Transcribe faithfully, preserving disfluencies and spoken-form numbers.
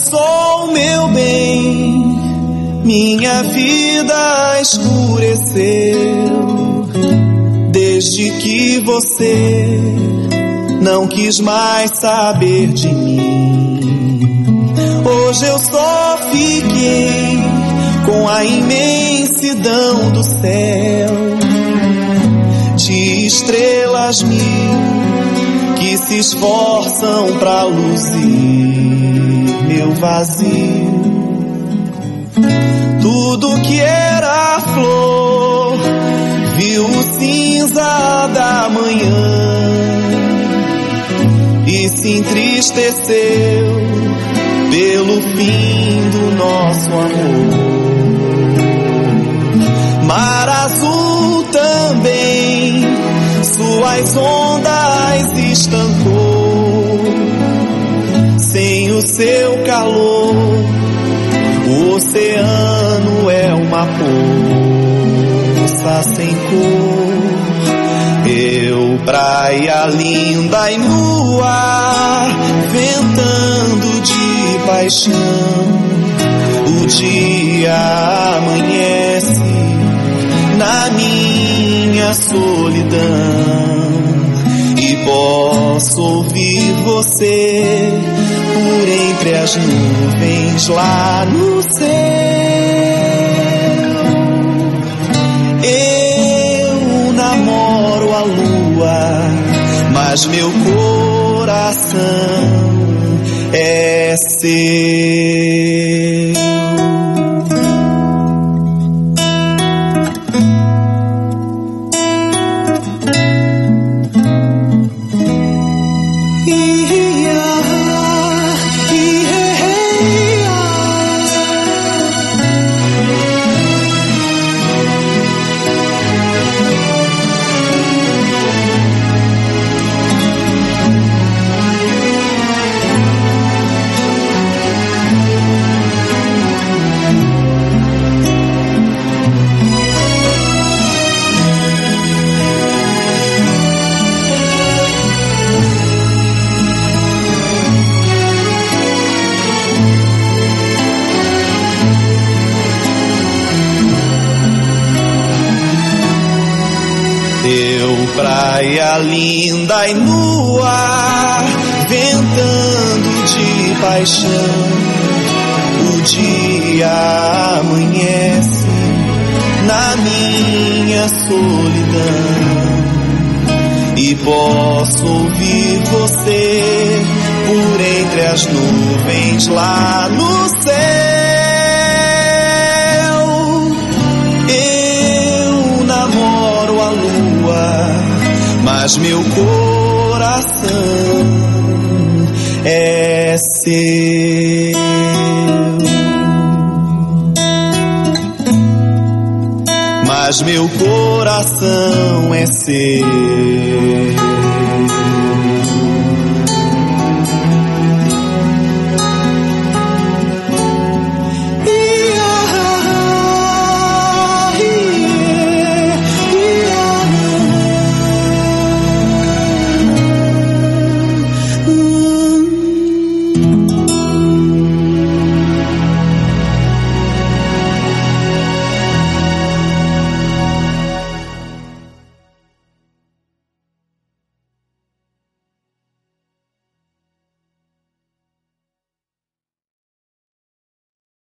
sol, meu bem, minha vida escureceu desde que você não quis mais saber de mim. Hoje eu só fiquei com a imensidão do céu, de estrelas mil que se esforçam pra luzir meu vazio. Tudo que era flor viu o cinza da manhã e se entristeceu pelo fim do nosso amor. Mar azul também suas ondas estancou. Sem o seu calor, o oceano é uma poça sem cor. Eu, praia linda e nua, ventando de paixão, o dia amanhece na minha solidão e posso ouvir você por entre as nuvens lá no céu. Eu namoro a lua, mas meu coração é seu. Praia linda e nua, ventando de paixão, o dia amanhece na minha solidão e posso ouvir você por entre as nuvens lá no céu. Eu namoro a lua, mas meu coração é seu. Mas meu coração é seu.